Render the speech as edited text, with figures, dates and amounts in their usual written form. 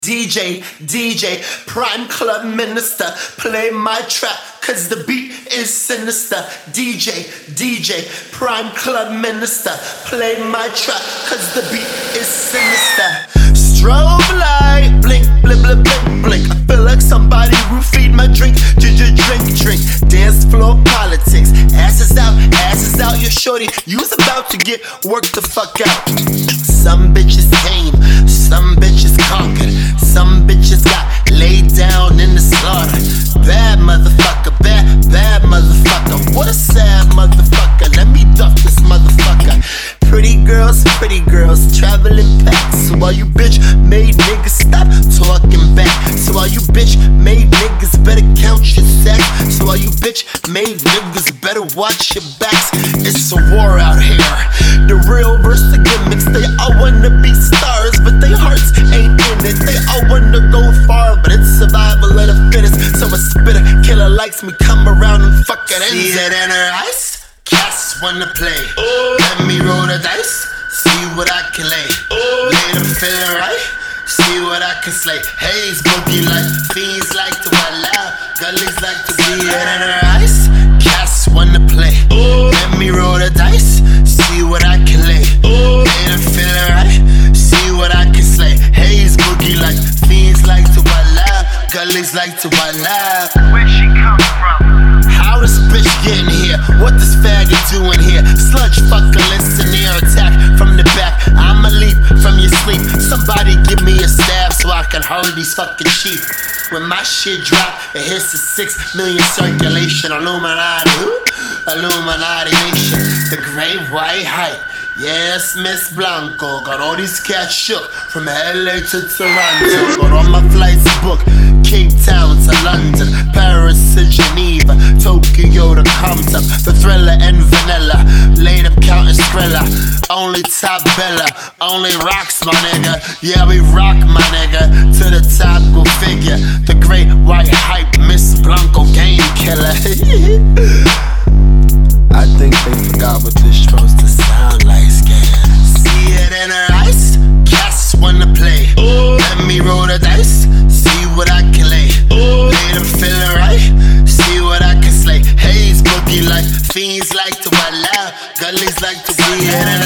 DJ, prime club minister, play my track, cause the beat is sinister. DJ, prime club minister, play my track, cause the beat is sinister. Strobe light, blink, blink, blink, blink, blink. I feel like somebody roofied my drink, drink. Dance floor politics, asses out, you're shorty, you's about to get worked the fuck out. Some bitches tame, some bitches conquered, some bitches got laid down in the slaughter. Bad motherfucker, bad motherfucker. What a sad motherfucker, let me duck this motherfucker. Pretty girls, traveling packs. So all you bitch made niggas stop talking back. So all you bitch made niggas better count your sacks. So all you bitch made niggas better watch your backs. It's a war out here, the real versus the gimmicks. They all wanna be stars, but their hearts ain't in it. They all wanna go far, but it's survival of the fittest. So a spitter killer likes me, come around and fuck it. See it in her eyes, cats wanna play. Let me roll the dice, see what I can lay. Made them feel right, see what I can slay. Haze boogie like fiends like to allow, gullies like to see it in her eyes. Cats wanna play. Let me roll the dice, see what I can lay. Made them feel right, see what I can slay. Haze boogie like fiends like to allow, gullies like to allow. Where she come from? How this bitch getting here? What this faggot doing here? Sludge fucker, listen here, attack from the back. I'ma leap from your sleep. Somebody give me a stab so I can hurry these fucking sheep. When my shit drop, it hits the 6 million circulation. Illuminati, Illuminati nation. The great white hype. Yes, Miss Blanco. Got all these cats shook from LA to Toronto. Got all my flights booked. Cape Town to London, Paris to Geneva, Tokyo to Compton. The Thriller and Vanilla, laid up counting Skrilla. Only top bella, only rocks my nigga. Yeah, we rock my nigga, to the top go figure. The great white hype, Miss Blanco game killer. I think they forgot what this supposed to sound like, scan. See it in her eyes, cats wanna play. Let me roll the dice, see what I can lay. Made them feel right, see what I can slay. Haze boogie like fiends like to allow, gullies like to see it in